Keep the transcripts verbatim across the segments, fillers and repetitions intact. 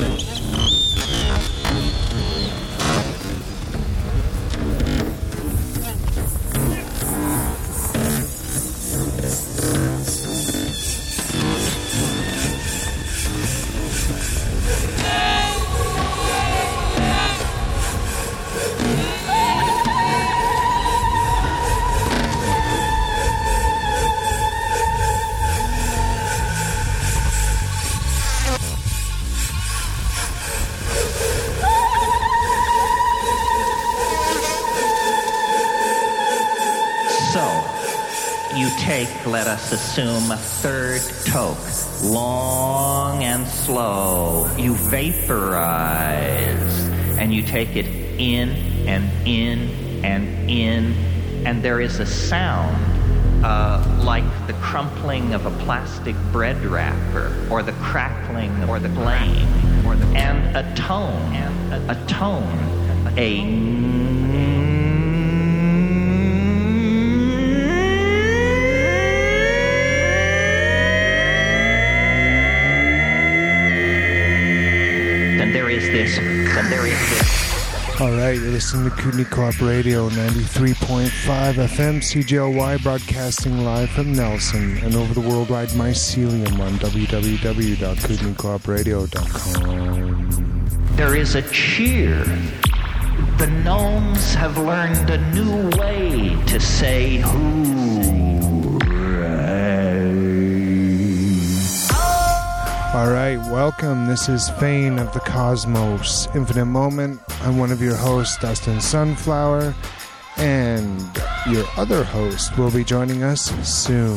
Let us assume a third toke, long and slow. You vaporize, and you take it in and in and in, and there is a sound uh, like the crumpling of a plastic bread wrapper, or the crackling, or the flame, or the and a tone, and a, a tone, a. This, and there is this. All right, you're listening to Kootenai Co-op Radio, ninety-three point five F M, C J L Y, broadcasting live from Nelson and over the worldwide mycelium on w w w dot kootenai coop radio dot com. There is a cheer. The gnomes have learned a new way to say hooray. All right, welcome. This is Fane of the Cosmos, Infinite Moment. I'm one of your hosts, Dustin Sunflower, and your other host will be joining us soon.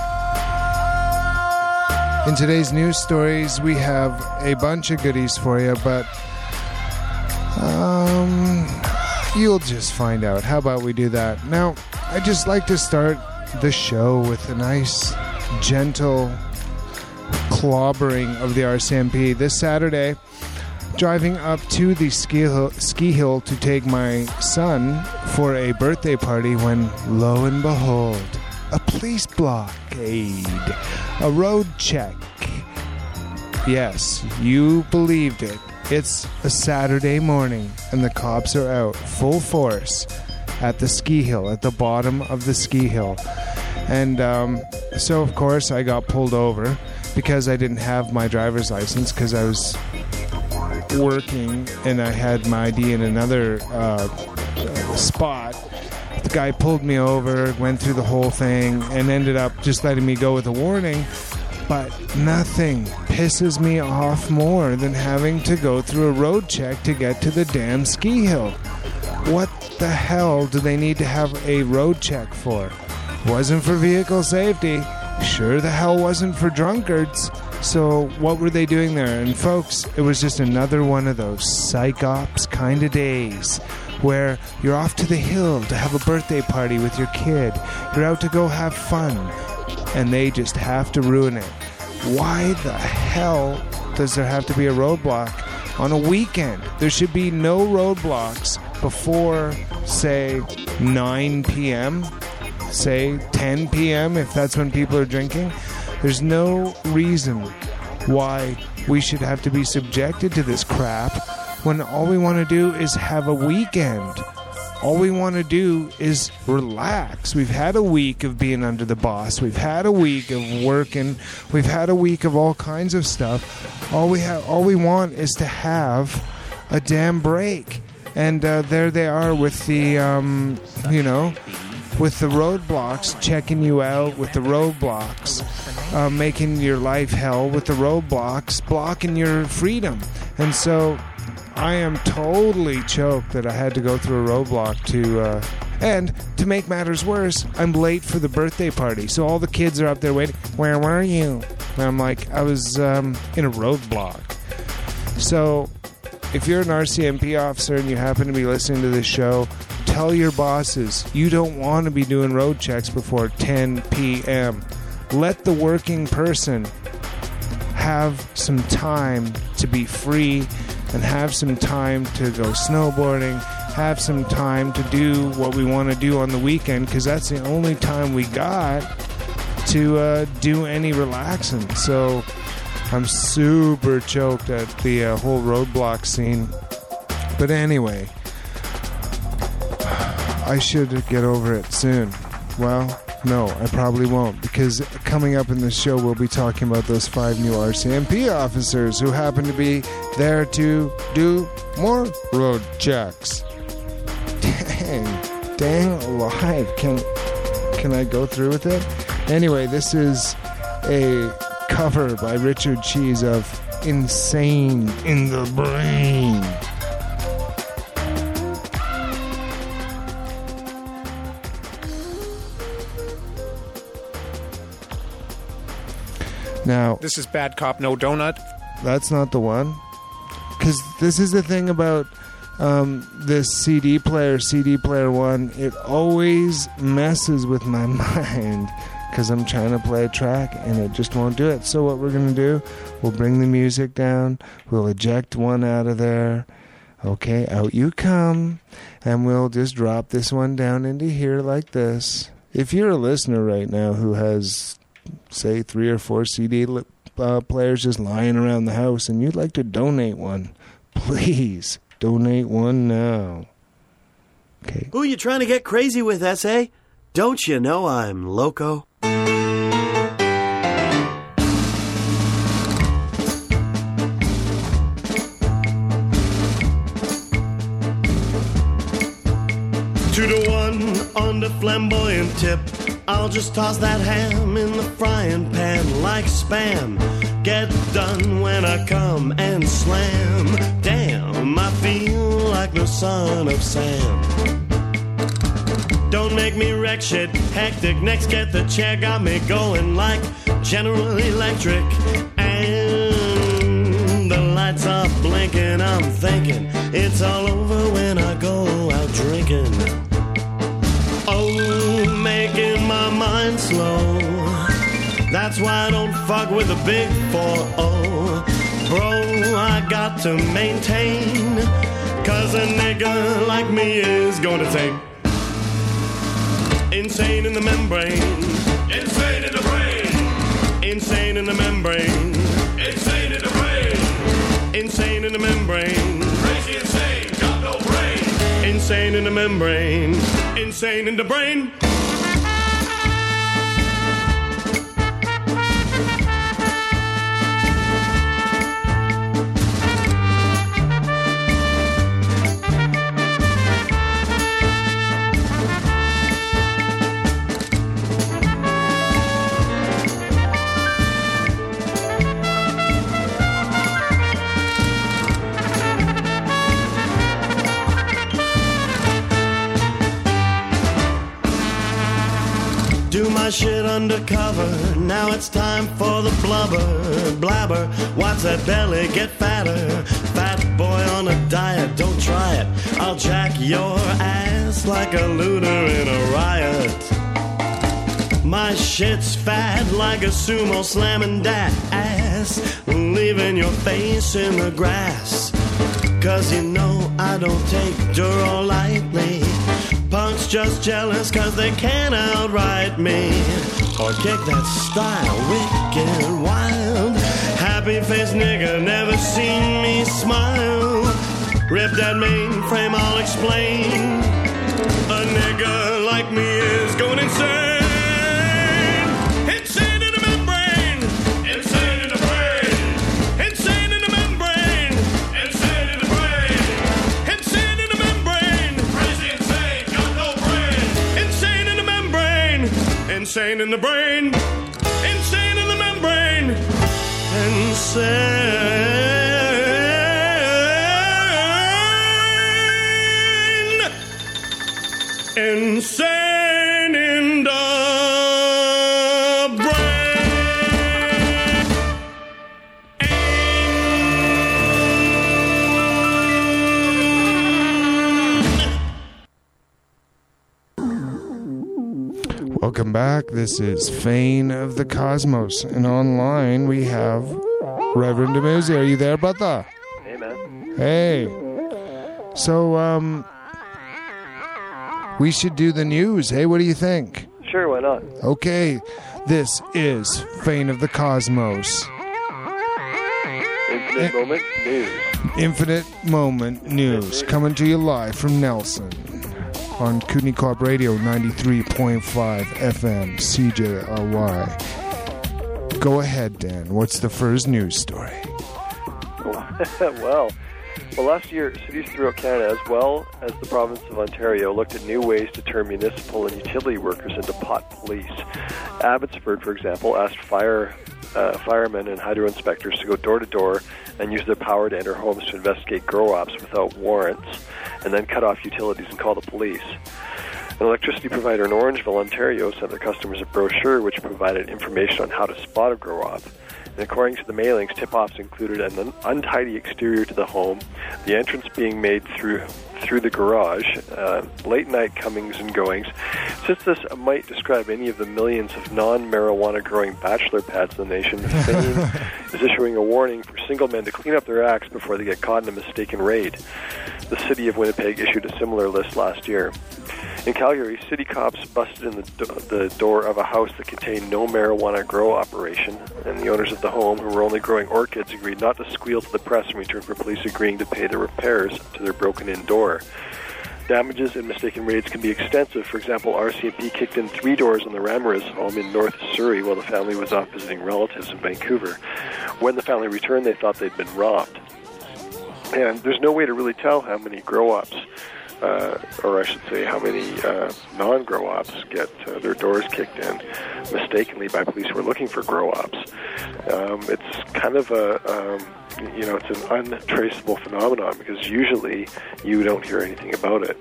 In today's news stories, we have a bunch of goodies for you, but um, you'll just find out. How about we do that? Now, I'd just like to start the show with a nice, gentle clobbering of the R C M P. This Saturday, driving up to the ski hill, ski hill to take my son for a birthday party when, lo and behold, a police blockade, a road check. Yes, you believed it. It's a Saturday morning and the cops are out full force at the ski hill, at the bottom of the ski hill. And um, so, of course, I got pulled over because I didn't have my driver's license because I was working and I had my I D in another uh, spot. The guy pulled me over, went through the whole thing, and ended up just letting me go with a warning. But nothing pisses me off more than having to go through a road check to get to the damn ski hill. What the hell do they need to have a road check for? Wasn't for vehicle safety. Sure the hell wasn't for drunkards. So what were they doing there? And folks, it was just another one of those psych ops kind of days where you're off to the hill to have a birthday party with your kid. You're out to go have fun. And they just have to ruin it. Why the hell does there have to be a roadblock on a weekend? There should be no roadblocks before, say, nine p.m., say ten p.m. if that's when people are drinking. There's no reason why we should have to be subjected to this crap when all we want to do is have a weekend. All we want to do is relax. We've had a week of being under the boss. We've had a week of working. We've had a week of all kinds of stuff. All we have, all we want is to have a damn break. And uh, there they are with the, um, you know, with the roadblocks, checking you out with the roadblocks, uh, making your life hell with the roadblocks, blocking your freedom. And so I am totally choked that I had to go through a roadblock to, uh, and to make matters worse, I'm late for the birthday party. So all the kids are up there waiting. Where were you? And I'm like, I was um, in a roadblock. So if you're an R C M P officer and you happen to be listening to this show, tell your bosses you don't want to be doing road checks before ten p.m. Let the working person have some time to be free and have some time to go snowboarding, have some time to do what we want to do on the weekend, because that's the only time we got to uh, do any relaxing. So I'm super choked at the uh, whole roadblock scene. But anyway, I should get over it soon. Well, no, I probably won't, because coming up in this show, we'll be talking about those five new R C M P officers who happen to be there to do more road checks. Dang, dang alive. Can, can I go through with it? Anyway, this is a cover by Richard Cheese of Insane in the Brain. Now, this is Bad Cop No Donut. That's not the one. Because this is the thing about um, this C D player, C D player one. It always messes with my mind because I'm trying to play a track and it just won't do it. So what we're going to do, we'll bring the music down. We'll eject one out of there. Okay, out you come. And we'll just drop this one down into here like this. If you're a listener right now who has, say, three or four C D li- uh, players just lying around the house and you'd like to donate one, please donate one now. Okay. Who you trying to get crazy with, S A? Don't you know I'm loco? Two to one on the flamboyant tip. I'll just toss that ham in the frying pan like Spam. Get done when I come and slam. Damn, I feel like the son of Sam. Don't make me wreck shit, hectic. Next, get the chair, got me going like General Electric. And the lights are blinking, I'm thinking it's all over when I go out drinking. Oh, making my mind slow. That's why I don't fuck with the big four oh. Bro, I got to maintain, cause a nigga like me is gonna take insane in the membrane, insane in the brain, insane in the membrane, insane in the brain, insane in the membrane, crazy insane, got no brain, insane in the membrane, insane in the brain. Do my shit undercover. Now it's time for the blubber, blabber. Watch that belly get fatter. Fat boy on a diet, don't try it. I'll jack your ass like a looter in a riot. My shit's fat like a sumo slamming that ass, leaving your face in the grass. Cause you know I don't take Duro lightly. Punks just jealous cause they can't outright me. Or kick that style wicked wild. Happy face nigga, never seen me smile. Rip that mainframe, I'll explain. A nigga like me is going insane. Insane in the membrane. Insane in the brain. Insane in the membrane. Insane in the brain. Insane in the membrane. Crazy insane, got no brain. Insane in the membrane. Insane in the brain. Insane in the membrane. Insane. Insane in the brain. Welcome back. This is Fane of the Cosmos. And online we have Reverend Demuzi. Are you there, brother? Hey, man. Hey. So, um... we should do the news. Hey, what do you think? Sure, why not? Okay, this is Fane of the Cosmos. Infinite Moment News. Infinite Moment News coming to you live from Nelson on Kootenai Co-op Radio ninety-three point five F M C J R Y. Go ahead, Dan. What's the first news story? well, well, last year, cities throughout Canada, as well as the province of Ontario, looked at new ways to turn municipal and utility workers into pot police. Abbotsford, for example, asked fire uh, firemen and hydro inspectors to go door to door and use their power to enter homes to investigate grow-ops without warrants, and then cut off utilities and call the police. An electricity provider in Orangeville, Ontario, sent their customers a brochure which provided information on how to spot a grow-op. And according to the mailings, tip-offs included an untidy exterior to the home, the entrance being made through through the garage, uh, late-night comings and goings. Since this might describe any of the millions of non-marijuana-growing bachelor pads in the nation, Fane is issuing a warning for single men to clean up their acts before they get caught in a mistaken raid. The city of Winnipeg issued a similar list last year. In Calgary, city cops busted in the, do- the door of a house that contained no marijuana grow operation, and the owners of the home, who were only growing orchids, agreed not to squeal to the press in return for police agreeing to pay the repairs to their broken-in door. Damages in mistaken raids can be extensive. For example, R C M P kicked in three doors on the Ramirez home in North Surrey while the family was off visiting relatives in Vancouver. When the family returned, they thought they'd been robbed. And there's no way to really tell how many grow-ops Uh, or I should say how many uh, non-grow-ops get uh, their doors kicked in mistakenly by police who are looking for grow-ops. Um, it's kind of a, um, you know, it's an untraceable phenomenon because usually you don't hear anything about it.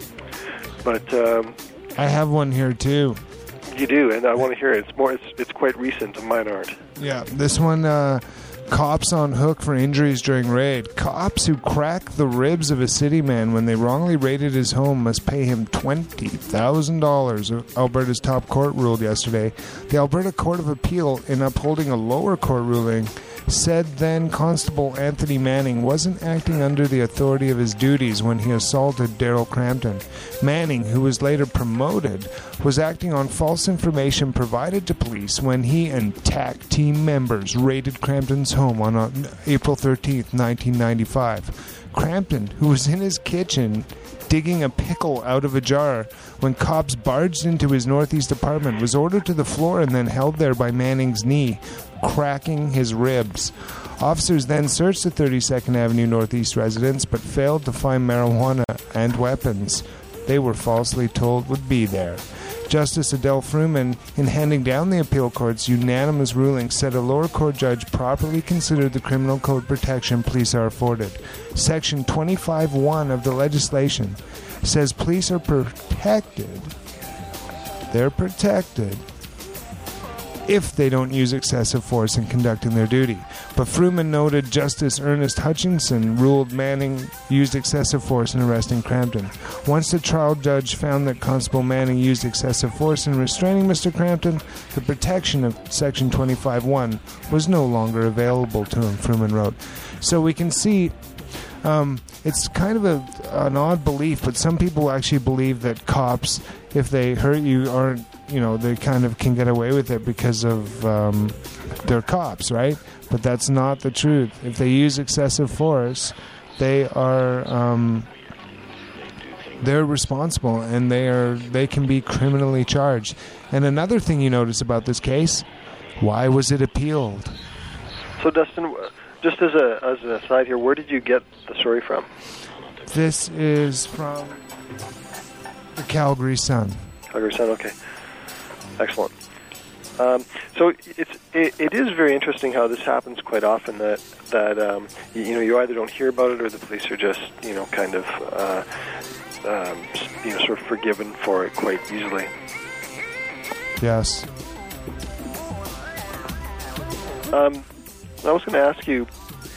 But um, I have one here too. You do, and I want to hear it. It's more. It's it's quite recent, and mine aren't. Yeah, this one. Uh, Cops on hook for injuries during raid. Cops who crack the ribs of a city man when they wrongly raided his home must pay him twenty thousand dollars, Alberta's top court ruled yesterday. The Alberta Court of Appeal, in upholding a lower court ruling, said then Constable Anthony Manning wasn't acting under the authority of his duties when he assaulted Daryl Crampton. Manning, who was later promoted, was acting on false information provided to police when he and T A C team members raided Crampton's home on April thirteenth, nineteen ninety-five. Crampton, who was in his kitchen digging a pickle out of a jar when cops barged into his northeast apartment, was ordered to the floor and then held there by Manning's knee, cracking his ribs. Officers then searched the thirty-second Avenue Northeast residence but failed to find marijuana and weapons they were falsely told would be there. Justice Adele Fruman, in handing down the appeal court's unanimous ruling, said a lower court judge properly considered the criminal code protection police are afforded. Section twenty-five one of the legislation says police are protected. They're protected if they don't use excessive force in conducting their duty. But Fruman noted Justice Ernest Hutchinson ruled Manning used excessive force in arresting Crampton. Once the trial judge found that Constable Manning used excessive force in restraining Mister Crampton, the protection of Section twenty-five one was no longer available to him, Fruman wrote. So we can see um, it's kind of a, an odd belief, but some people actually believe that cops, if they hurt you, aren't, you know, they kind of can get away with it because of um, they're cops, right? But that's not the truth. If they use excessive force, they are um, they're responsible, and they are they can be criminally charged. And another thing you notice about this case, why was it appealed? So, Dustin, just as a as an aside here, where did you get the story from? This is from the Calgary Sun. Calgary Sun, okay. Excellent. Um, so it's it, it is very interesting how this happens quite often. That that um, you, you know you either don't hear about it or the police are just you know kind of uh, um, you know sort of forgiven for it quite easily. Yes. Um, I was going to ask you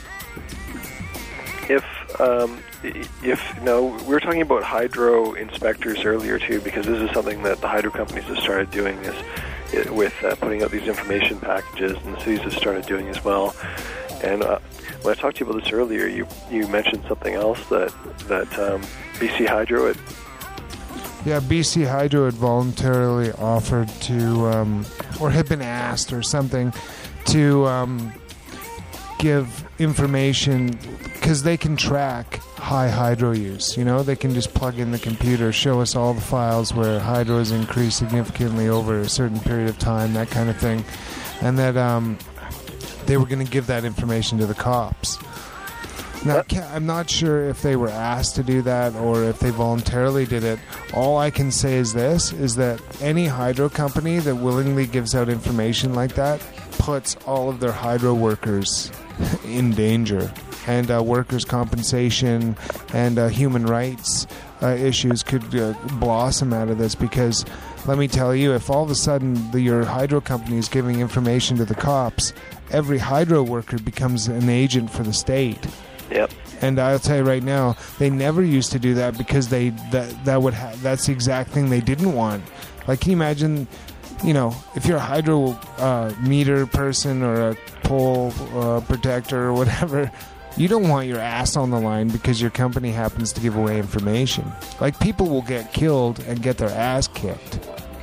if um, if you know we were talking about hydro inspectors earlier too, because this is something that the hydro companies have started doing is with uh, putting out these information packages, and the cities have started doing as well. And uh, when I talked to you about this earlier, you you mentioned something else that that um, B C Hydro had. Yeah, B C Hydro had voluntarily offered to, um, or had been asked or something, to um, give information because they can track high hydro use. You know, they can just plug in the computer, show us all the files where hydro has increased significantly over a certain period of time, that kind of thing. And that um, they were going to give that information to the cops. Now, I'm not sure if they were asked to do that or if they voluntarily did it. All I can say is this, is that any hydro company that willingly gives out information like that puts all of their hydro workers in danger. And uh, workers' compensation and uh, human rights uh, issues could uh, blossom out of this, because let me tell you, if all of a sudden the, your hydro company is giving information to the cops, every hydro worker becomes an agent for the state. Yep. And I'll tell you right now, they never used to do that because they that that would ha- that's the exact thing they didn't want. Like, can you imagine, you know, if you're a hydro uh, meter person or a pole uh, protector or whatever, you don't want your ass on the line because your company happens to give away information. Like, people will get killed and get their ass kicked.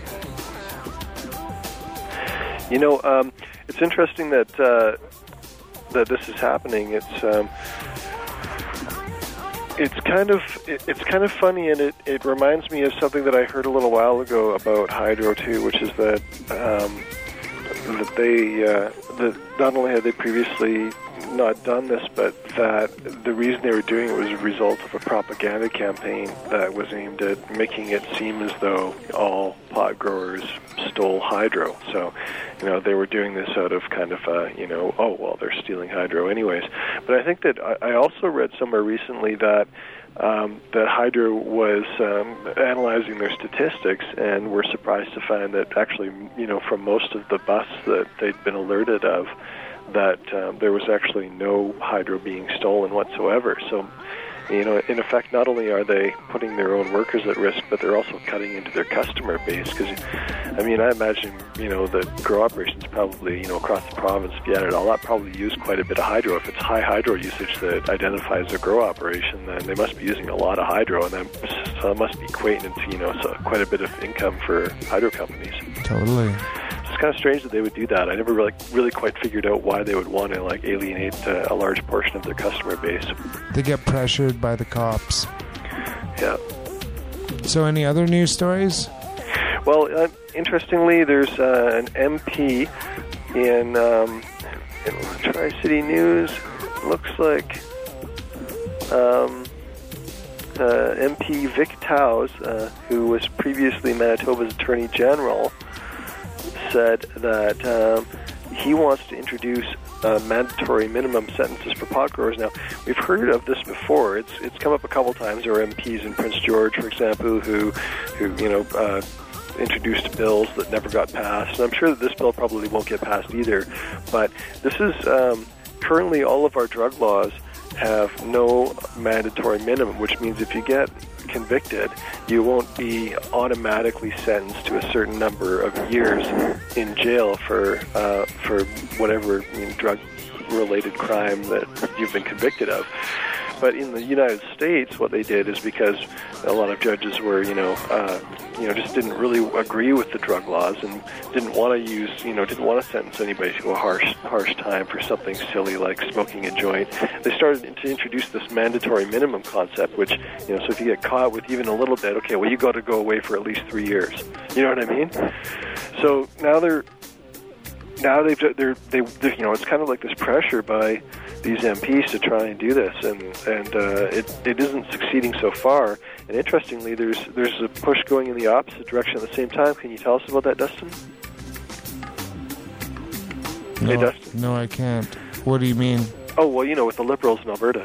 You know, um, it's interesting that uh, that this is happening. It's um, it's kind of it, it's kind of funny, and it, it reminds me of something that I heard a little while ago about hydro too, which is that um, that they uh, that not only had they previously not done this, but that the reason they were doing it was a result of a propaganda campaign that was aimed at making it seem as though all pot growers stole hydro. So, you know, they were doing this out of kind of, uh, you know, oh, well, they're stealing hydro anyways. But I think that I, I also read somewhere recently that um, that Hydro was um, analyzing their statistics and were surprised to find that actually, you know, from most of the busts that they'd been alerted of, that um, there was actually no hydro being stolen whatsoever. So, you know, in effect, not only are they putting their own workers at risk, but they're also cutting into their customer base. Because, I mean, I imagine, you know, the grow operations probably, you know, across the province, if you add it all up, probably use quite a bit of hydro. If it's high hydro usage that identifies their grow operation, then they must be using a lot of hydro, and that so it must be equating into, you know, so quite a bit of income for hydro companies. Totally. It's kind of strange that they would do that. I never really, really quite figured out why they would want to like alienate uh, a large portion of their customer base. They get pressured by the cops. Yeah. So, any other news stories? Well, uh, interestingly, there's uh, an M P in, um, in Tri-City News. Looks like um, uh, M P Vic Towes, uh, who was previously Manitoba's Attorney General, said that um, he wants to introduce uh, mandatory minimum sentences for pot growers. Now, we've heard of this before. It's it's come up a couple times. There are M Ps in Prince George, for example, who, who you know, uh, introduced bills that never got passed. And I'm sure that this bill probably won't get passed either. But this is um, currently all of our drug laws have no mandatory minimum, which means if you get convicted, you won't be automatically sentenced to a certain number of years in jail for uh, for whatever I mean, drug-related crime that you've been convicted of. But in the United States, what they did is because a lot of judges were, you know, uh, you know, just didn't really agree with the drug laws and didn't want to use, you know, didn't want to sentence anybody to a harsh, harsh time for something silly like smoking a joint. They started to introduce this mandatory minimum concept, which, you know, so if you get caught with even a little bit, okay, well, you got to go away for at least three years. You know what I mean? So now they're now they've they're they they're, you know, it's kind of like this pressure by these M Ps to try and do this, and and uh, it it isn't succeeding so far. And interestingly, there's there's a push going in the opposite direction at the same time. Can you tell us about that, Dustin? No, hey, Dustin. No, I can't. What do you mean? Oh, well, you know, with the Liberals in Alberta.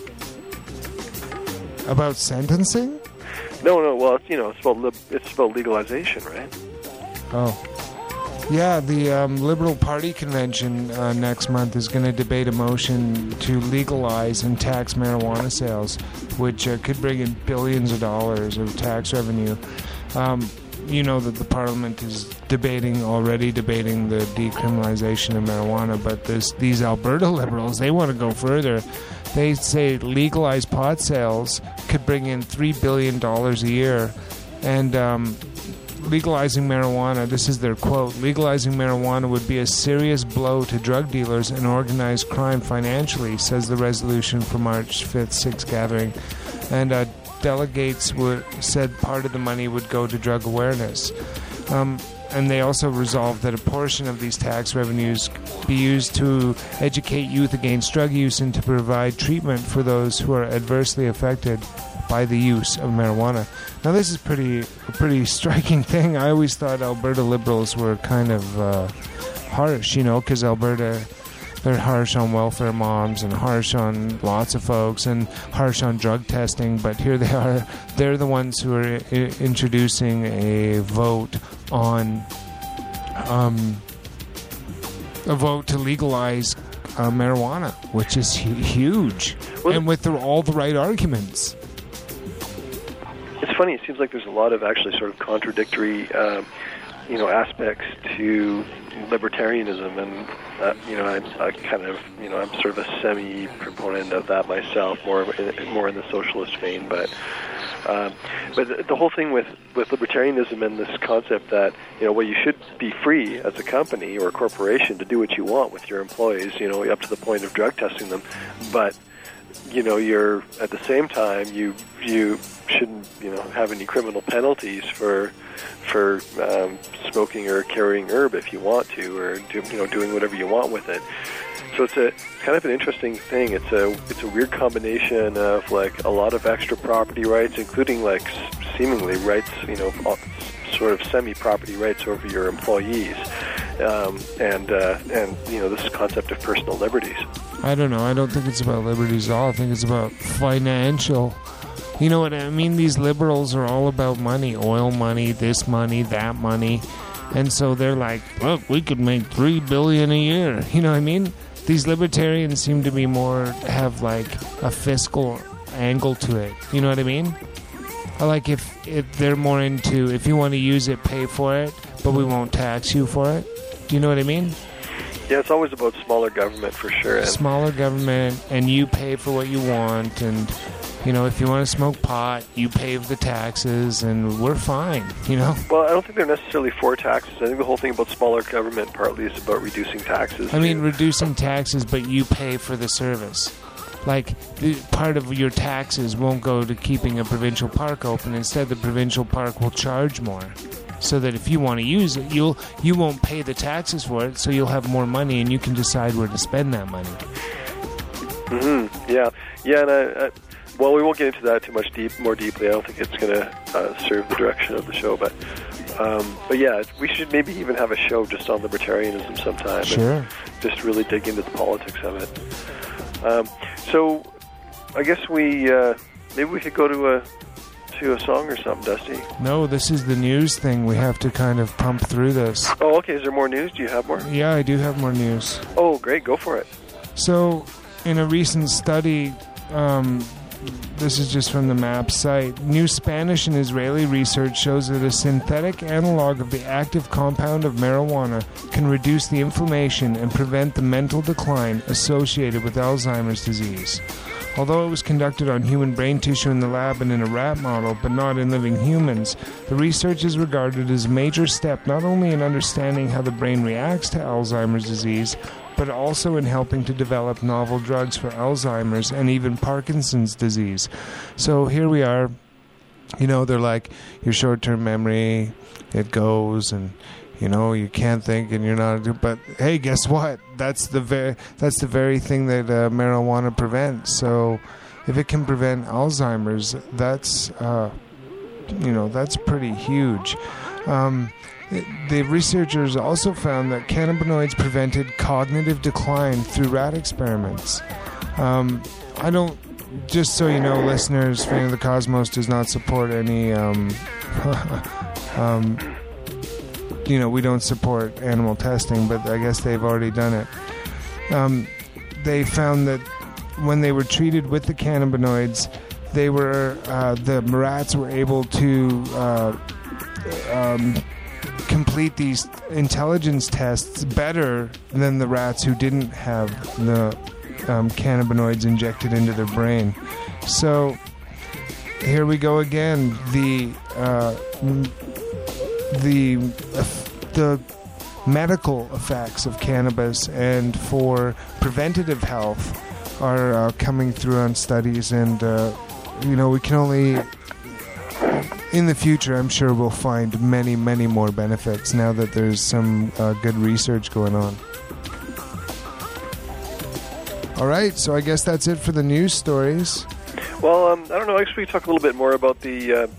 About sentencing? No, no. Well, it's, you know, it's about li- it's about legalization, right? Oh. Yeah, the um, Liberal Party convention uh, next month is going to debate a motion to legalize and tax marijuana sales, which uh, could bring in billions of dollars of tax revenue. Um, you know that the Parliament is debating, already debating the decriminalization of marijuana, but this, these Alberta Liberals, they want to go further. They say legalized pot sales could bring in three billion dollars a year, and um, legalizing marijuana, this is their quote, legalizing marijuana would be a serious blow to drug dealers and organized crime financially, says the resolution for March fifth, sixth gathering. And uh, delegates would, said part of the money would go to drug awareness. Um, and they also resolved that a portion of these tax revenues be used to educate youth against drug use and to provide treatment for those who are adversely affected by the use of marijuana. Now, this is pretty a pretty striking thing. I always thought Alberta Liberals were kind of uh, harsh, you know, because Alberta, they're harsh on welfare moms and harsh on lots of folks and harsh on drug testing. But here they are. They're the ones who are I- introducing a vote on um, a vote to legalize uh, marijuana, which is hu- huge, well, and with the, all the right arguments. It's funny. It seems like there's a lot of actually sort of contradictory, um, you know, aspects to libertarianism, and uh, you know, I, I kind of, you know, I'm sort of a semi-proponent of that myself, more in, more in the socialist vein. But um, but the whole thing with with libertarianism and this concept that, you know, well, you should be free as a company or a corporation to do what you want with your employees, you know, up to the point of drug testing them, but you know, you're at the same time you you shouldn't, you know, have any criminal penalties for for um, smoking or carrying herb if you want to, or do, you know, doing whatever you want with it. So it's a it's kind of an interesting thing. It's a it's a weird combination of like a lot of extra property rights, including like seemingly rights, you know, sort of semi-property rights over your employees, um, and uh, and you know, this concept of personal liberties. I don't know. I don't think it's about liberties at all. I think it's about financial. You know what I mean? These liberals are all about money, oil money, this money, that money. And so they're like, look, we could make three billion dollars a year. You know what I mean? These libertarians seem to be more, have like a fiscal angle to it. You know what I mean? I like if, if they're more into, if you want to use it, pay for it, but we won't tax you for it. Do you know what I mean? Yeah, it's always about smaller government for sure. And smaller government, and you pay for what you want, and, you know, if you want to smoke pot, you pay the taxes, and we're fine, you know? Well, I don't think they're necessarily for taxes. I think the whole thing about smaller government partly is about reducing taxes. I mean, reducing taxes, but you pay for the service. Like, the, part of your taxes won't go to keeping a provincial park open. Instead, the provincial park will charge more. So that if you want to use it, you'll you won't pay the taxes for it, so you'll have more money, and you can decide where to spend that money. Mm-hmm. Yeah, yeah, and I, I, well, we won't get into that too much deep, more deeply. I don't think it's going to uh, serve the direction of the show, but um, but yeah, we should maybe even have a show just on libertarianism sometime. Sure. And just really dig into the politics of it. Um, so, I guess we uh, maybe we could go to a. to a song or something, Dusty. No, this is the news thing. We have to kind of pump through this. Oh, okay. Is there more news? Do you have more? Yeah, I do have more news. Oh, great. Go for it. So, in a recent study, um, this is just from the MAP site, new Spanish and Israeli research shows that a synthetic analog of the active compound of marijuana can reduce the inflammation and prevent the mental decline associated with Alzheimer's disease. Although it was conducted on human brain tissue in the lab and in a rat model, but not in living humans, the research is regarded as a major step not only in understanding how the brain reacts to Alzheimer's disease, but also in helping to develop novel drugs for Alzheimer's and even Parkinson's disease. So here we are. You know, they're like, your short-term memory, it goes, and you know, you can't think, and you're not. But hey, guess what? That's the very that's the very thing that uh, marijuana prevents. So, if it can prevent Alzheimer's, that's uh, you know that's pretty huge. Um, the researchers also found that cannabinoids prevented cognitive decline through rat experiments. Um, I don't. Just so you know, listeners, Fan of the Cosmos does not support any. Um, um, You know, we don't support animal testing, but I guess they've already done it. Um, they found that when they were treated with the cannabinoids, they were uh, the rats were able to uh, um, complete these intelligence tests better than the rats who didn't have the um, cannabinoids injected into their brain. So here we go again. The uh, the the medical effects of cannabis and for preventative health are uh, coming through on studies, and uh, you know, we can only, in the future, I'm sure we'll find many, many more benefits now that there's some uh, good research going on. All right, so I guess that's it for the news stories. Well, um, I don't know. Actually, we talk a little bit more about the. Uh,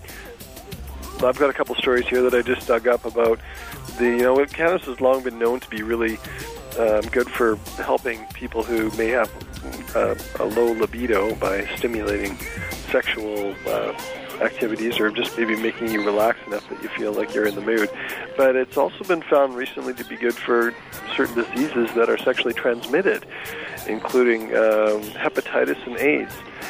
I've got a couple stories here that I just dug up about the. You know, cannabis has long been known to be really um, good for helping people who may have uh, a low libido by stimulating sexual uh, activities, or just maybe making you relax enough that you feel like you're in the mood. But it's also been found recently to be good for certain diseases that are sexually transmitted, including um, hepatitis and AIDS.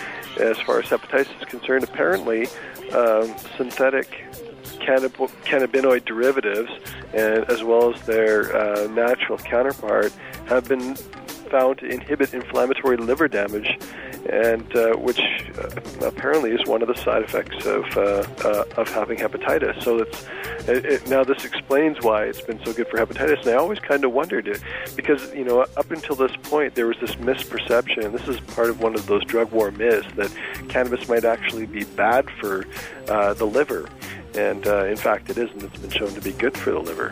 As far as hepatitis is concerned, apparently um, synthetic cannab- cannabinoid derivatives, and as well as their uh, natural counterpart, have been found to inhibit inflammatory liver damage, and uh, which uh, apparently is one of the side effects of uh, uh, of having hepatitis. So it's it, it, now this explains why it's been so good for hepatitis. And I always kind of wondered it, because you know, up until this point there was this misperception. This is part of one of those drug war myths that cannabis might actually be bad for uh, the liver. And uh, in fact it isn't. It's been shown to be good for the liver.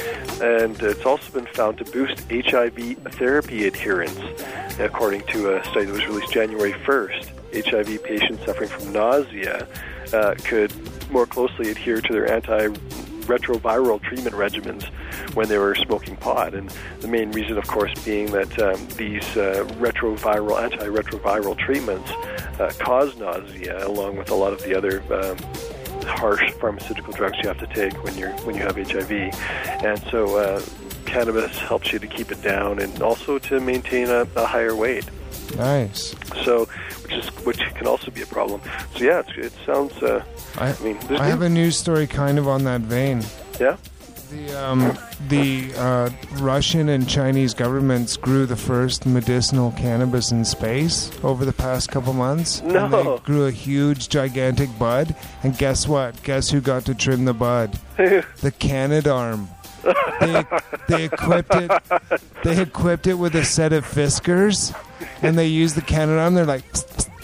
And it's also been found to boost H I V therapy adherence. According to a study that was released January first, H I V patients suffering from nausea uh, could more closely adhere to their antiretroviral treatment regimens when they were smoking pot. And the main reason, of course, being that um, these uh, retroviral, antiretroviral treatments uh, cause nausea, along with a lot of the other um, harsh pharmaceutical drugs you have to take when you're when you have H I V. And so uh, cannabis helps you to keep it down, and also to maintain a, a higher weight. Nice. So, which is which can also be a problem. So yeah, it's, it sounds. Uh, I, I mean, I have a news story kind of on that vein. Yeah. The um, the uh, Russian and Chinese governments grew the first medicinal cannabis in space over the past couple months. No. And they grew a huge, gigantic bud. And guess what? Guess who got to trim the bud? The Canadarm. They, they equipped it. They equipped it with a set of fiskers, and they used the Canadarm. They're like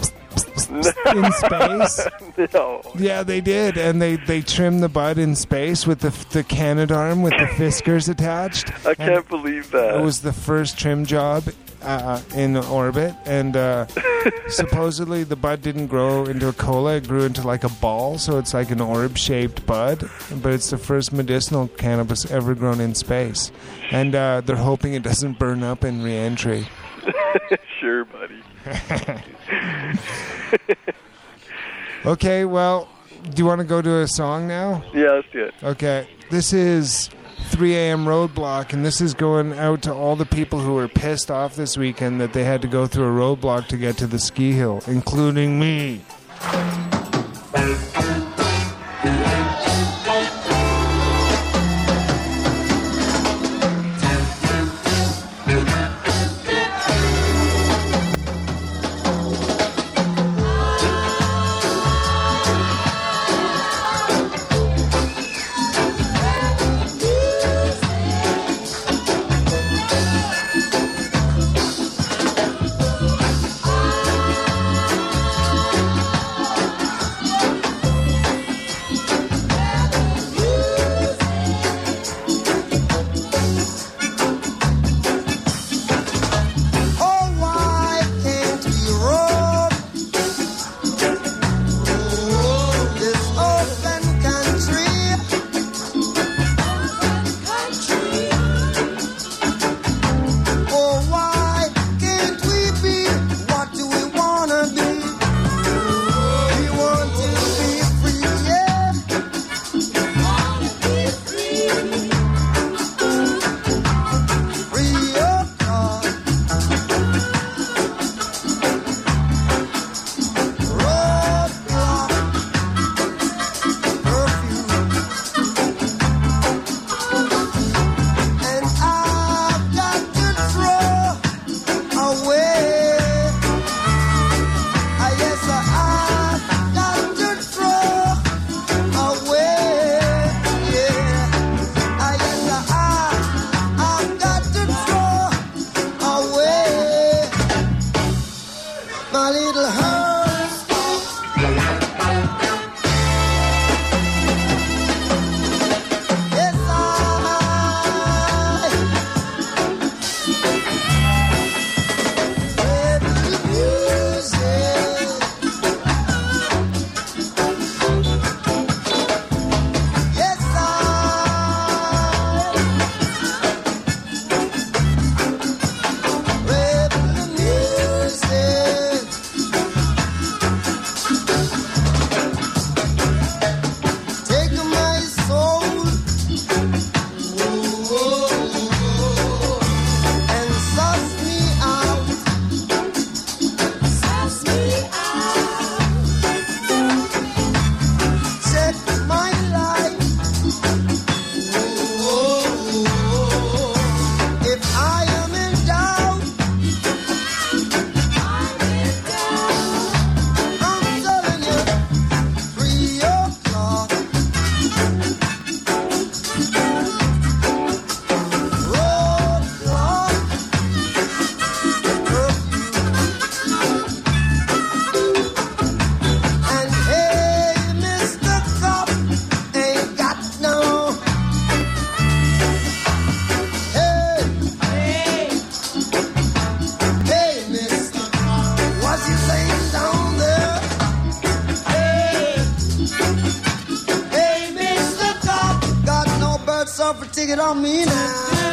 in space. No. Yeah, they did, and they, they trimmed the bud in space with the the Canadarm with the fiskers attached. I can't and believe that. It was the first trim job uh, in orbit, and uh, supposedly the bud didn't grow into a cola; it grew into like a ball, so it's like an orb-shaped bud. But it's the first medicinal cannabis ever grown in space, and uh, they're hoping it doesn't burn up in re-entry. Sure, buddy. Okay, well, do you want to go to a song now? Yeah, let's do it. Okay, this is three a.m. Roadblock, and this is going out to all the people who were pissed off this weekend that they had to go through a roadblock to get to the ski hill, including me. my little heart. Yes, I read the music. Yes, I read the music. Take my soul and suss me out. Suss me out. Check my life. If I am in doubt, I'm in doubt. I'm telling you, three o'clock. Roadblock. And hey, Mister Cop, ain't got no. Hey, hey, Mister Cop, what's he saying down there? Hey, hey, Mister Cop, got no bird surfer ticket on me now.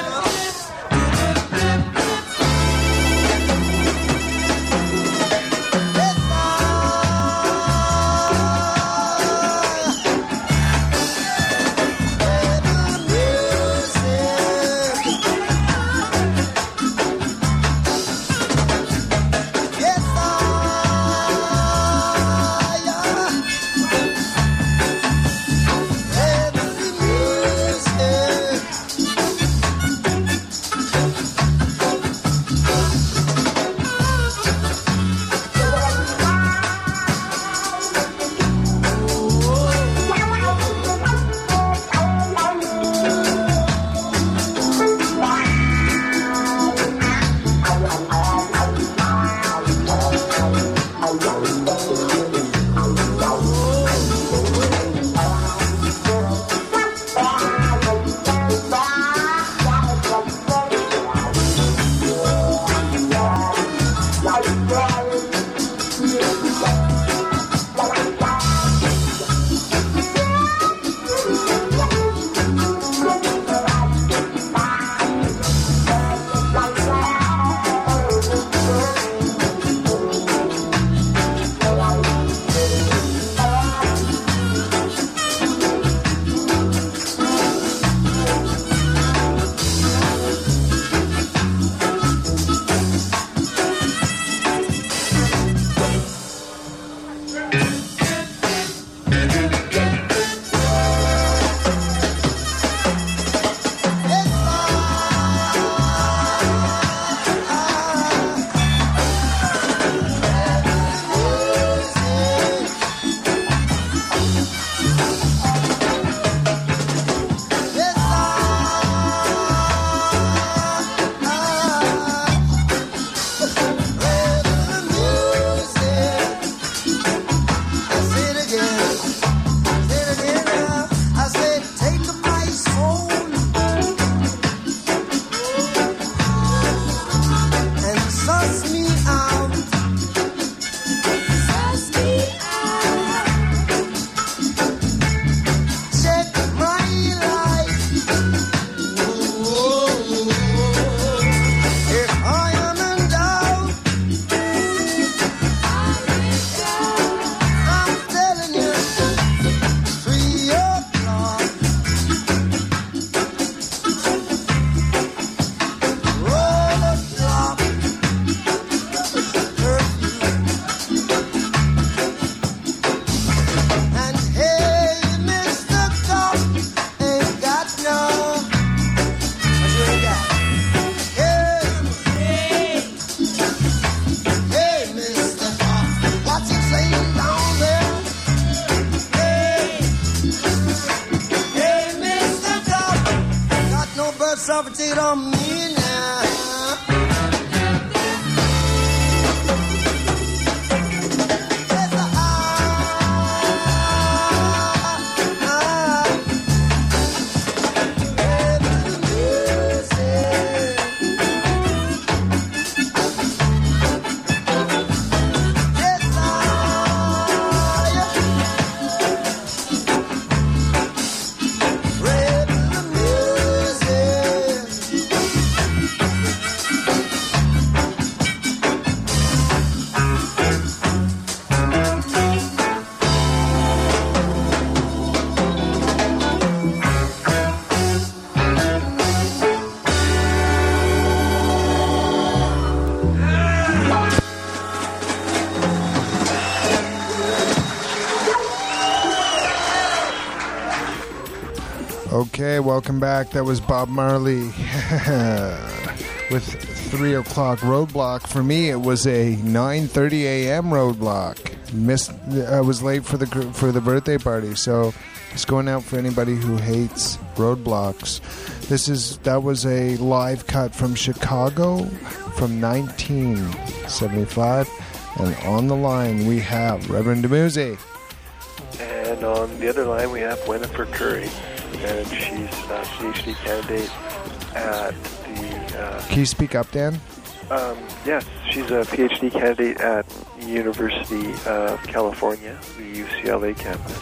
Yes, suffocated on me now. Okay, welcome back. That was Bob Marley with three o'clock roadblock. For me, it was a nine thirty a.m. roadblock. Missed. I was late for the for the birthday party, so it's going out for anybody who hates roadblocks. This is that was a live cut from Chicago from nineteen seventy-five, and on the line we have Reverend DeMuzi. And on the other line we have Winifred Curry. And she's a PhD candidate at the... Uh, Can you speak up, Dan? Um, yes, she's a PhD candidate at University of California, the U C L A campus.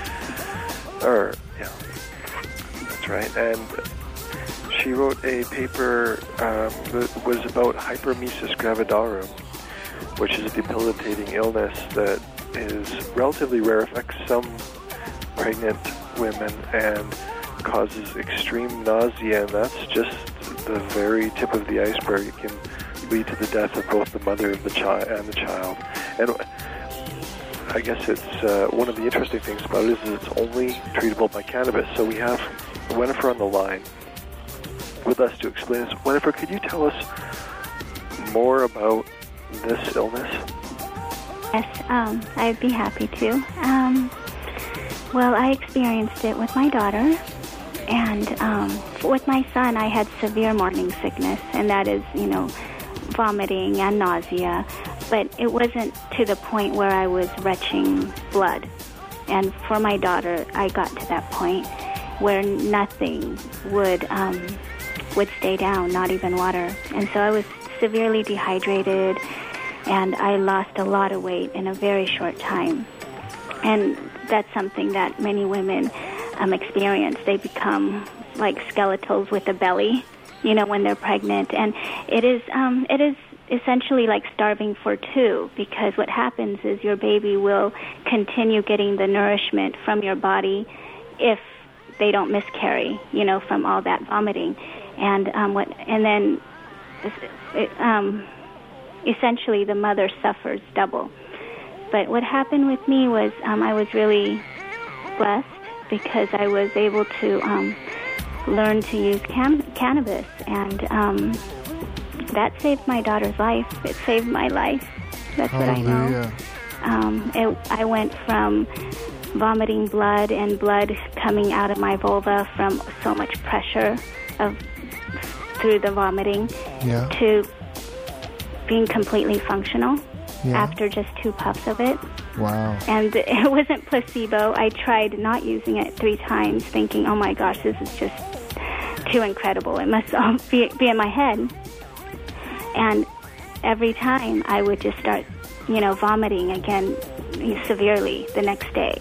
Or, yeah, that's right. And she wrote a paper um, that was about hyperemesis gravidarum, which is a debilitating illness that is relatively rare, affects some pregnant women and causes extreme nausea, and that's just the very tip of the iceberg. It can lead to the death of both the mother of the child and the child. And I guess it's uh, one of the interesting things about it is it's only treatable by cannabis. So we have Winifred on the line with us to explain this. Winifred, could you tell us more about this illness? Yes, um, I'd be happy to. Um, Well, I experienced it with my daughter, and um, with my son, I had severe morning sickness, and that is, you know, vomiting and nausea, but it wasn't to the point where I was retching blood. And for my daughter, I got to that point where nothing would um, would stay down, not even water. And so I was severely dehydrated, and I lost a lot of weight in a very short time. And that's something that many women um, experience. They become like skeletals with a belly, you know, when they're pregnant. And it is um, it is essentially like starving for two, because what happens is your baby will continue getting the nourishment from your body if they don't miscarry, you know, from all that vomiting. And um, what and then it, um, essentially the mother suffers double. But what happened with me was um, I was really blessed because I was able to um, learn to use cam- cannabis, and um, that saved my daughter's life. It saved my life. That's Hallelujah. what I know. Um, it, I went from vomiting blood and blood coming out of my vulva from so much pressure of through the vomiting Yeah. to being completely functional. Yeah. After just two puffs of it. Wow. And it wasn't placebo. I tried not using it three times, thinking, oh my gosh, this is just too incredible. It must all be, be in my head. And every time I would just start, you know, vomiting again severely the next day.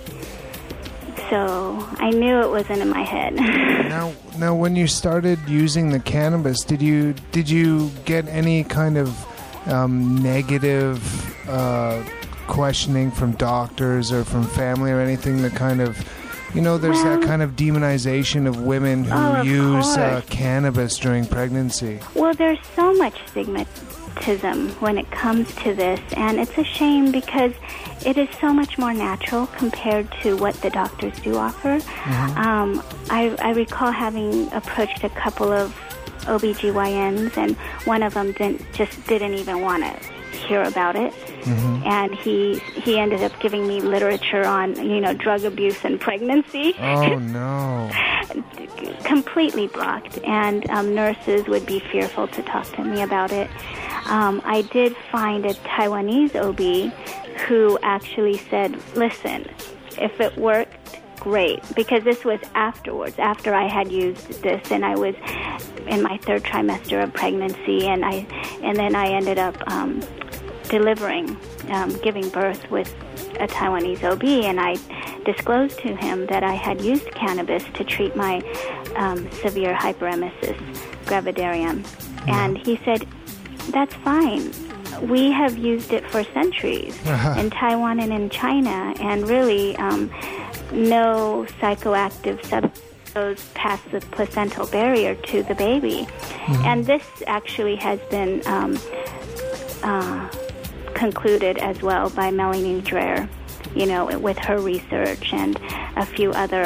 So I knew it wasn't in my head. Now, now, when you started using the cannabis, did you did you get any kind of um, negative uh, questioning from doctors or from family or anything that kind of, you know, there's Well, that kind of demonization of women who oh, of use uh, course. cannabis during pregnancy? Well, there's so much stigmatism when it comes to this, and it's a shame because it is so much more natural compared to what the doctors do offer. Mm-hmm. Um, I, I recall having approached a couple of O B G Y Ns, and one of them didn't just didn't even want to hear about it. Mm-hmm. And he he ended up giving me literature on, you know, drug abuse and pregnancy. Oh, no. Completely blocked, and um, nurses would be fearful to talk to me about it. Um, I did find a Taiwanese O B who actually said, listen, if it worked, great, because this was afterwards, after I had used this, and I was in my third trimester of pregnancy, and I, and then I ended up um, delivering, um, giving birth with a Taiwanese O B, and I disclosed to him that I had used cannabis to treat my um, severe hyperemesis gravidarum, and he said, that's fine. We have used it for centuries in Taiwan and in China, and really um, no psychoactive substance goes past the placental barrier to the baby. Mm-hmm. And this actually has been um, uh, concluded as well by Melanie Dreher, you know, with her research and a few other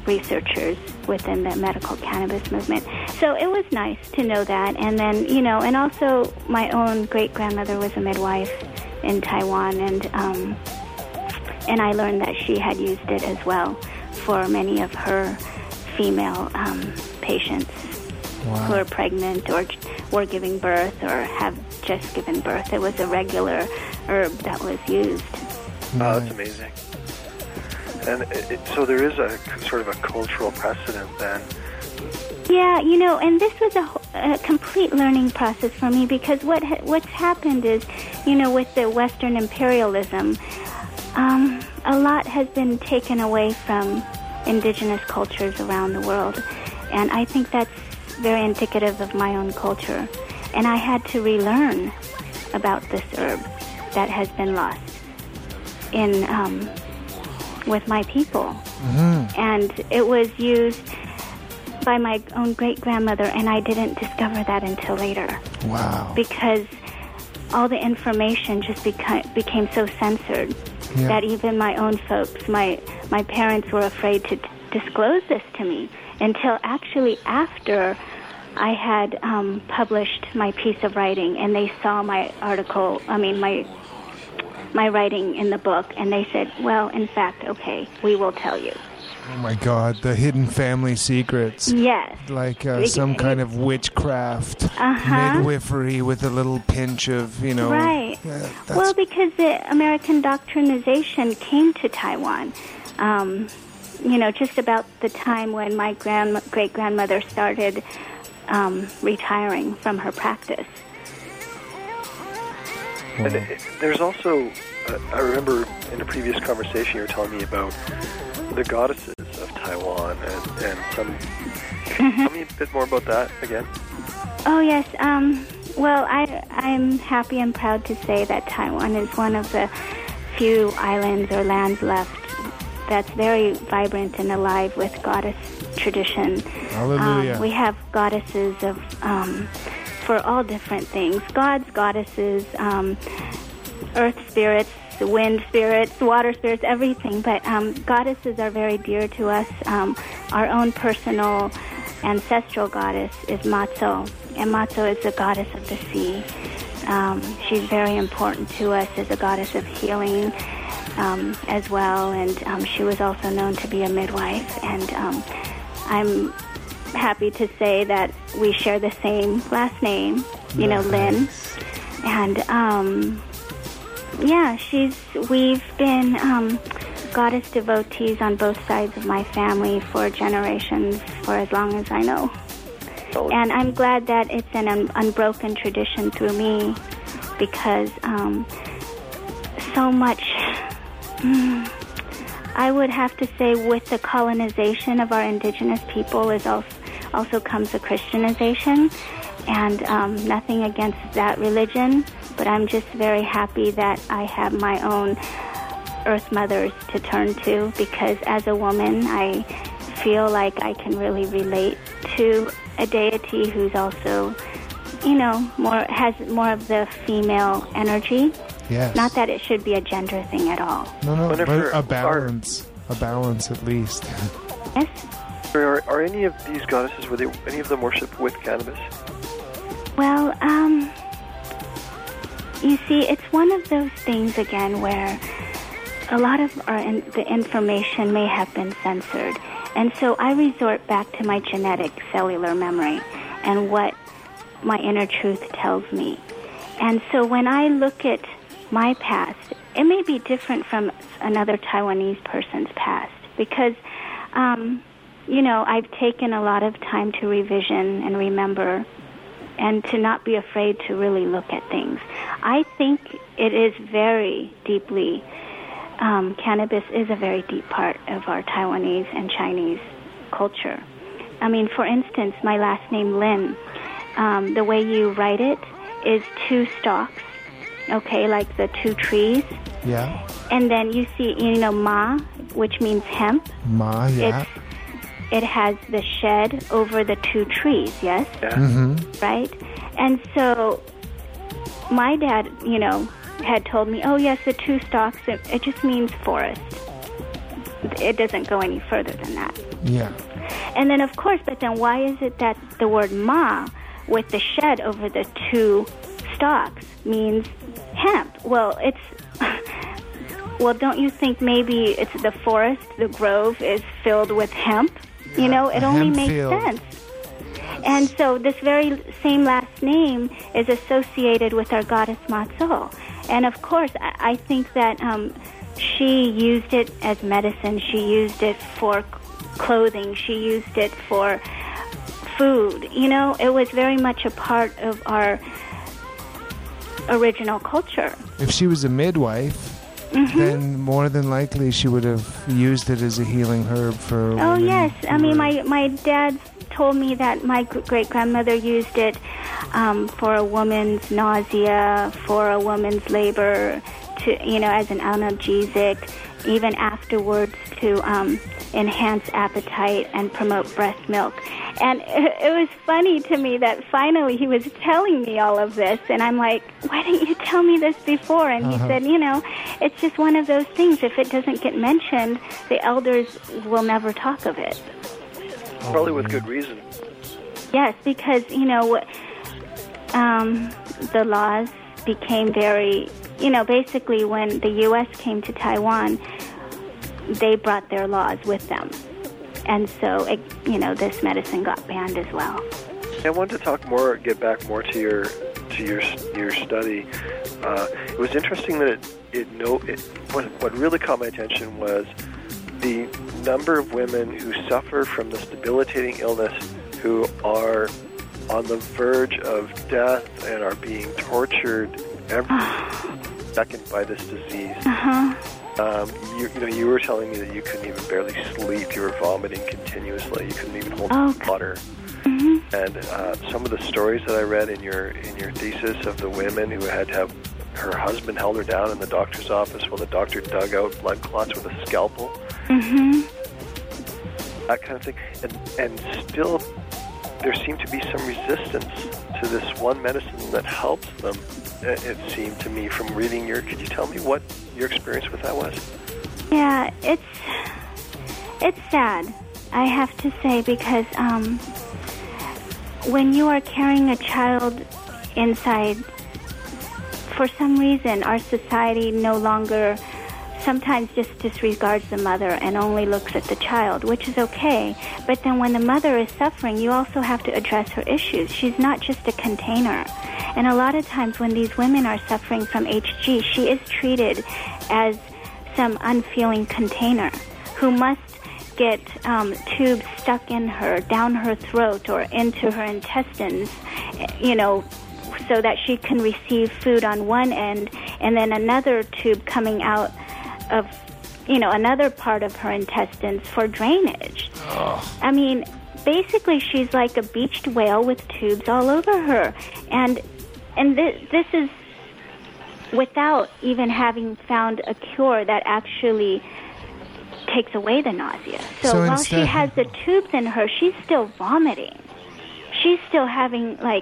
researchers within the medical cannabis movement. So it was nice to know that. And then, you know, and also my own great-grandmother was a midwife in Taiwan, and um, and I learned that she had used it as well for many of her female um, patients Wow. who are pregnant or were giving birth or have just given birth. It was a regular herb that was used. Oh, that's amazing. And it, it, so there is a sort of a cultural precedent then. Yeah, you know, and this was a, a complete learning process for me, because what ha- what's happened is, you know, with the Western imperialism, um, a lot has been taken away from indigenous cultures around the world, and I think that's very indicative of my own culture. And I had to relearn about this herb that has been lost in um, with my people, Mm-hmm. and it was used by my own great-grandmother, and I didn't discover that until later. Wow. Because all the information just beca- became so censored Yeah. that even my own folks, my my parents were afraid to d- disclose this to me until actually after I had um, published my piece of writing, and they saw my article, I mean my my writing in the book, and they said, well, in fact, okay, we will tell you. Oh my God, the hidden family secrets. Yes. Like uh, some kind of witchcraft, Uh-huh. midwifery with a little pinch of, you know. Right. Yeah, that's, Well, because the American doctrinization came to Taiwan, um, you know, just about the time when my grand great-grandmother started um, retiring from her practice. And it, it- there's also, uh, I remember in a previous conversation you were telling me about the goddesses of Taiwan, and, and some. Tell me a bit more about that again. Oh, yes. Um, well, I, I'm happy and proud to say that Taiwan is one of the few islands or lands left that's very vibrant and alive with goddess tradition. Hallelujah. Um, we have goddesses of um, for all different things. Gods, goddesses, um, earth spirits, wind spirits, water spirits, everything. But um, goddesses are very dear to us. Um, our own personal ancestral goddess is Matso, and Matso is the goddess of the sea. Um, she's very important to us as a goddess of healing um, as well, and um, she was also known to be a midwife. And um, I'm happy to say that we share the same last name, you know, Lynn. And um, yeah, she's. We've been um, goddess devotees on both sides of my family for generations, for as long as I know. And I'm glad that it's an un- unbroken tradition through me, because um, so much, mm, I would have to say, with the colonization of our indigenous people is also, also comes the Christianization, and um, nothing against that religion, but I'm just very happy that I have my own earth mothers to turn to, because as a woman, I feel like I can really relate to a deity who's also, you know, more has more of the female energy. Yes. Not that it should be a gender thing at all. No, no, but Whenever a balance. A balance at least. Yes? Are, are any of these goddesses, were they any of them worshipped with cannabis? Well, um, you see, it's one of those things, again, where a lot of our in, the information may have been censored. And so I resort back to my genetic cellular memory and what my inner truth tells me. And so when I look at my past, it may be different from another Taiwanese person's past, because, um, you know, I've taken a lot of time to revision and remember, and to not be afraid to really look at things. I think it is very deeply, um, cannabis is a very deep part of our Taiwanese and Chinese culture. I mean, for instance, my last name, Lin, um, the way you write it is two stalks, okay, like the two trees. Yeah. And then you see, you know, ma, which means hemp. Ma, yeah. It's, it has the shed over the two trees, yes? Yeah. Mm-hmm. Right? And so my dad, you know, had told me, oh, yes, the two stalks, it, it just means forest. it doesn't go any further than that. Yeah. And then, of course, but then why is it that the word ma with the shed over the two stalks means hemp? Well, it's... well, don't you think maybe it's the forest, the grove, is filled with hemp? You know, it A only hemp makes field. sense. And so this very same last name is associated with our goddess Matzo. And of course, I, I think that um, she used it as medicine. She used it for clothing. She used it for food. You know, it was very much a part of our original culture. If she was a midwife, Mm-hmm. then more than likely she would have used it as a healing herb for. Oh, women yes. who I mean, were- my, my dad told me that my great-grandmother used it um, for a woman's nausea, for a woman's labor, to you know, as an analgesic, even afterwards to um, enhance appetite and promote breast milk. And it, it was funny to me that finally he was telling me all of this, and I'm like, why didn't you tell me this before? And he Uh-huh. said, you know, it's just one of those things. If it doesn't get mentioned, the elders will never talk of it. Probably with good reason. Yes, because, you know, um, the laws became very, you know, basically when the U S came to Taiwan, they brought their laws with them. And so, it, you know, this medicine got banned as well. I wanted to talk more, get back more to your to your your study. Uh, it was interesting that it, it no it, what what really caught my attention was the number of women who suffer from this debilitating illness, who are on the verge of death and are being tortured every second by this disease. Uh-huh. Um, you, you know, you were telling me that you couldn't even barely sleep. You were vomiting continuously. You couldn't even hold Oh, God. water. Mm-hmm. And uh, some of the stories that I read in your in your thesis of the women who had to have her husband held her down in the doctor's office while the doctor dug out blood clots with a scalpel, Mm-hmm. that kind of thing. And and still, there seemed to be some resistance to this one medicine that helps them. It, it seemed to me from reading your. Could you tell me what your experience with that was? Yeah, it's it's sad, I have to say, because um, when you are carrying a child inside, for some reason, our society no longer sometimes just disregards the mother and only looks at the child, which is okay. But then when the mother is suffering, you also have to address her issues. She's not just a container. And a lot of times when these women are suffering from H G, she is treated as some unfeeling container who must get um, tubes stuck in her, down her throat or into her intestines, you know, so that she can receive food on one end, and then another tube coming out of, you know, another part of her intestines for drainage. Oh. I mean, basically she's like a beached whale with tubes all over her. And and th- this is without even having found a cure that actually takes away the nausea. So, So while instead- she has the tubes in her, she's still vomiting. She's still having, like,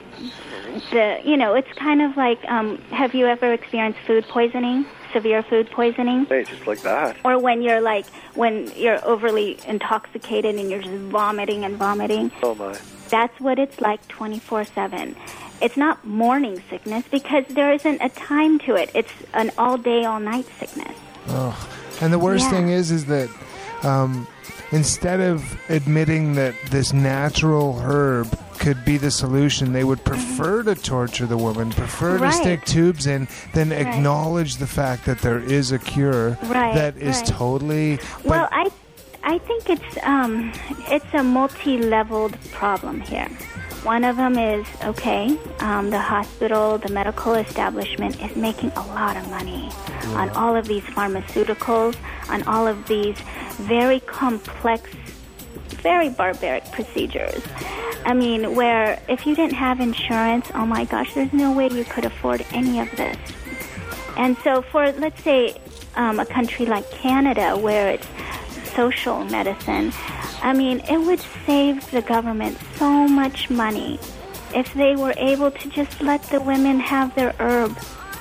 the, you know, it's kind of like, um, have you ever experienced food poisoning, severe food poisoning? Hey, just like that. Or when you're like, when you're overly intoxicated and you're just vomiting and vomiting. Oh my. That's what it's like twenty-four seven. It's not morning sickness because there isn't a time to it. It's an all-day, all-night sickness. Oh. And the worst Yeah. thing is, is that um, instead of admitting that this natural herb could be the solution, they would prefer to torture the woman, prefer to Right. stick tubes in, than Right. acknowledge the fact that there is a cure Right, that is right. totally. Well, but- I, I think it's um, it's a multi-leveled problem here. One of them is, okay, um, the hospital, the medical establishment is making a lot of money on all of these pharmaceuticals, on all of these very complex, very barbaric procedures. I mean, where if you didn't have insurance, oh my gosh, there's no way you could afford any of this. And so for, let's say, um, a country like Canada, where it's social medicine, I mean, it would save the government so much money if they were able to just let the women have their herb.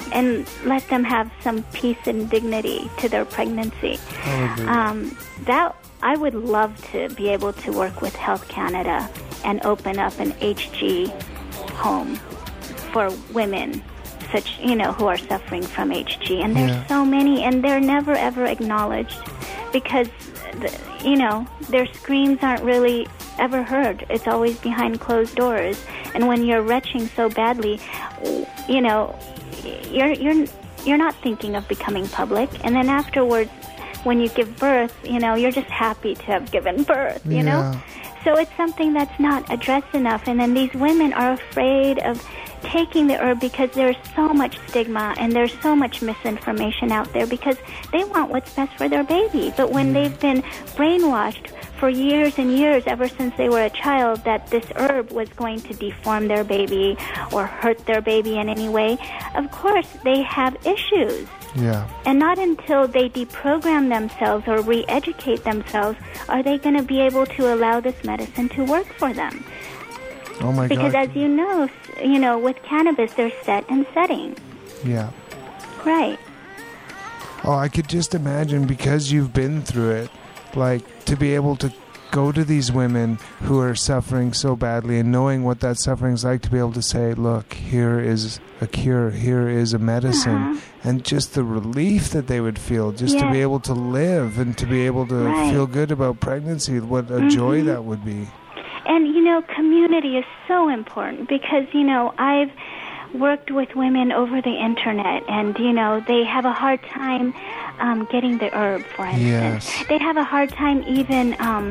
and let them have some peace and dignity to their pregnancy. Um, that I would love to be able to work with Health Canada and open up an H G home for women, such you know, who are suffering from H G. And there's Yeah. so many, and they're never ever acknowledged because, the, you know, their screams aren't really ever heard. It's always behind closed doors. And when you're retching so badly, you know, you're you're you're not thinking of becoming public. And then afterwards, when you give birth, you know, you're just happy to have given birth, you Yeah. know? So it's something that's not addressed enough. And then these women are afraid of taking the herb because there's so much stigma and there's so much misinformation out there because they want what's best for their baby. But when they've been brainwashed for years and years, ever since they were a child, that this herb was going to deform their baby or hurt their baby in any way, of course they have issues. Yeah. And not until they deprogram themselves or re-educate themselves are they going to be able to allow this medicine to work for them. Oh my Because God. as you know, s- you know, with cannabis, there's set and setting. Yeah. Right. Oh, I could just imagine, because you've been through it, like, to be able to go to these women who are suffering so badly and knowing what that suffering's like, to be able to say, look, here is a cure, here is a medicine, Uh-huh. and just the relief that they would feel, just to Yes. be able to live and to be able to Right. feel good about pregnancy, what a joy that would be. And, you know, community is so important because, you know, I've worked with women over the internet and, you know, they have a hard time um, getting the herb, for instance. Yes. They have a hard time even, um,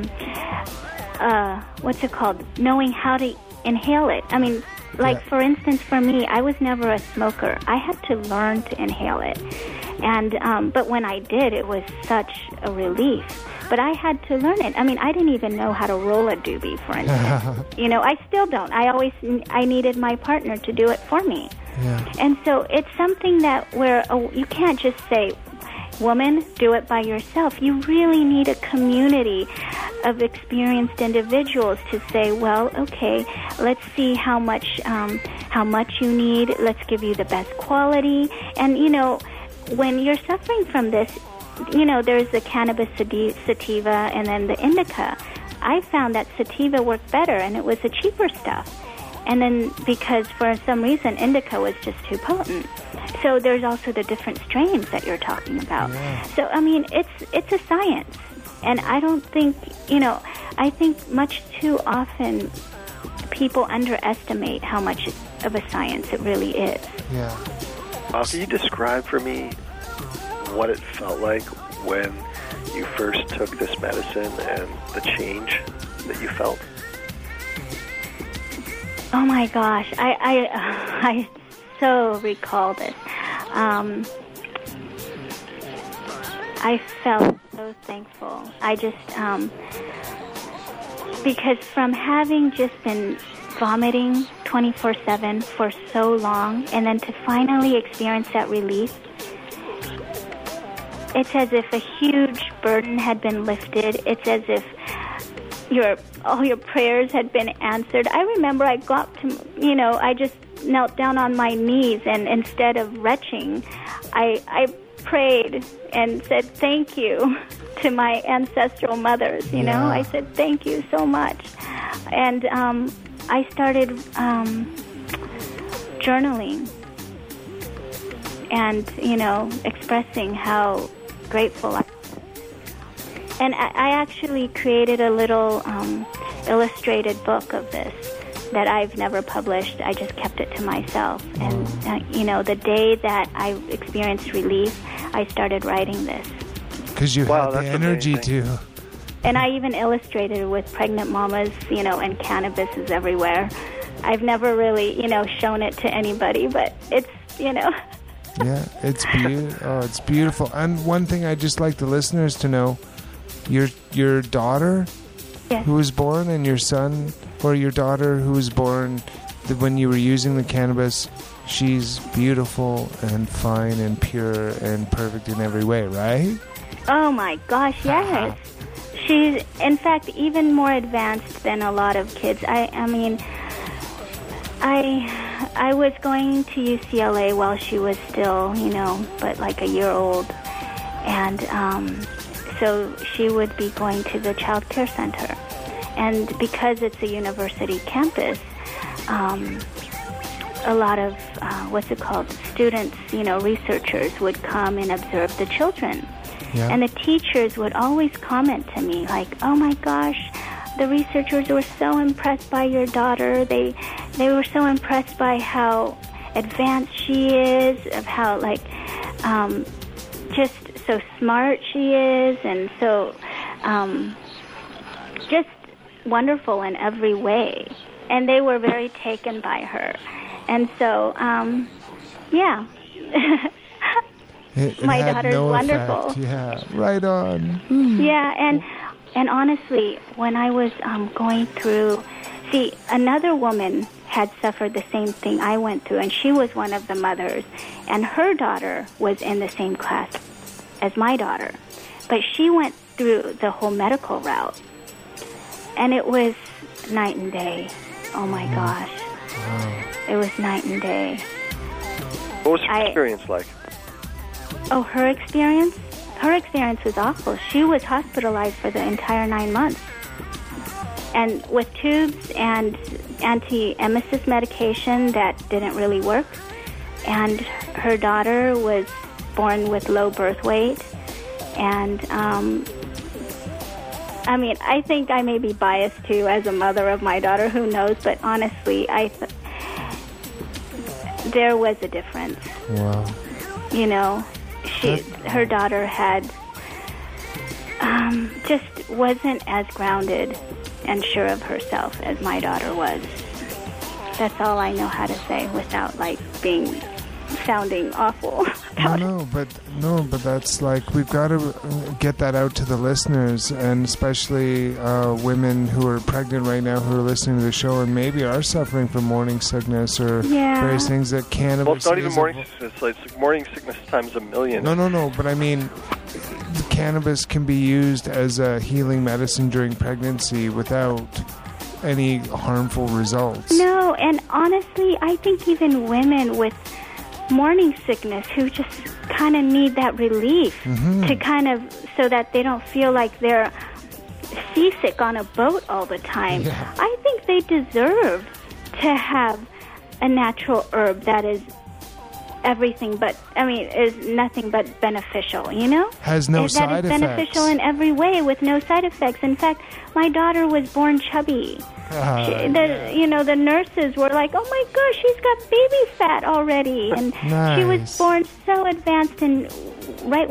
uh, what's it called, knowing how to inhale it. I mean, like, Yeah. for instance, for me, I was never a smoker. I had to learn to inhale it. And, um, but when I did, it was such a relief. But I had to learn it. I mean, I didn't even know how to roll a doobie, for instance. You know, I still don't. I always, I needed my partner to do it for me. Yeah. And so it's something that where oh, you can't just say, woman, do it by yourself. You really need a community of experienced individuals to say, well, okay, let's see how much, um, how much you need. Let's give you the best quality. And, you know, when you're suffering from this, you know, there's the cannabis sativa and then the indica. I found that sativa worked better, and it was the cheaper stuff. And then because for some reason indica was just too potent. So there's also the different strains that you're talking about. Yeah. So, I mean, it's it's a science. And I don't think, you know, I think much too often people underestimate how much of a science it really is. Yeah. Uh, can you describe for me what it felt like when you first took this medicine and the change that you felt? Oh my gosh, I I, I so recall this. Um, I felt so thankful. I just um, because from having just been vomiting twenty-four seven for so long, and then to finally experience that relief, it's as if a huge burden had been lifted. It's as if your all your prayers had been answered. I remember I got to, you know, I just knelt down on my knees, and instead of retching, I I prayed and said thank you to my ancestral mothers. You know, Yeah. I said thank you so much, and um, I started um, journaling and, you know, expressing how grateful I am. And I, I actually created a little um, illustrated book of this that I've never published. I just kept it to myself. And, uh, you know, the day that I experienced relief, I started writing this. Because you Wow, had the that's energy amazing. to. And I even illustrated it with pregnant mamas, you know, and cannabis is everywhere. I've never really, you know, shown it to anybody, but it's, you know... Yeah, it's beautiful. Oh, it's beautiful. And one thing I'd just like the listeners to know, your your daughter Yes. who was born and your son, or your daughter who was born the, when you were using the cannabis, she's beautiful and fine and pure and perfect in every way, right? Oh my gosh, yes. She's, in fact, even more advanced than a lot of kids. I, I mean, I, I was going to U C L A while she was still, you know, but like a year old. And um, so she would be going to the child care center. And because it's a university campus, um, a lot of, uh, what's it called, students, you know, researchers would come and observe the children. Yeah. And the teachers would always comment to me like, oh my gosh, the researchers were so impressed by your daughter. They they were so impressed by how advanced she is, of how, like, um, just so smart she is, and so um, just wonderful in every way. And they were very taken by her. And so, um, yeah. It, it My had daughter's no wonderful. effect. Yeah, right on. Yeah, and and honestly, when I was um, going through, see, another woman had suffered the same thing I went through, and she was one of the mothers, and her daughter was in the same class as my daughter, but she went through the whole medical route, and it was night and day. Oh my gosh, Wow. it was night and day. What was her I- experience like? Oh, her experience? Her experience was awful. She was hospitalized for the entire nine months. And with tubes and anti-emesis medication that didn't really work. And her daughter was born with low birth weight. And, um, I mean, I think I may be biased, too, as a mother of my daughter. Who knows? But honestly, I th- there was a difference. Wow. You know, she, her daughter had um, just wasn't as grounded and sure of herself as my daughter was. That's all I know how to say without, like, being sounding awful No, about it. no, but no, but that's like we've got to get that out to the listeners, and especially uh, women who are pregnant right now who are listening to the show and maybe are suffering from morning sickness or Yeah. various things that cannabis. Well, it's not even is morning a- sickness. It's like morning sickness times a million. No, no, no. But I mean, the cannabis can be used as a healing medicine during pregnancy without any harmful results. No, and honestly, I think even women with morning sickness who just kind of need that relief to kind of, so that they don't feel like they're seasick on a boat all the time. Yeah. I think they deserve to have a natural herb that is everything but, I mean, is nothing but beneficial, you know? Has no that side is beneficial effects. in every way with no side effects. In fact, my daughter was born chubby. Ah, She, the, you know, the nurses were like, oh my gosh, she's got baby fat already. And she was Nice. born so advanced, and right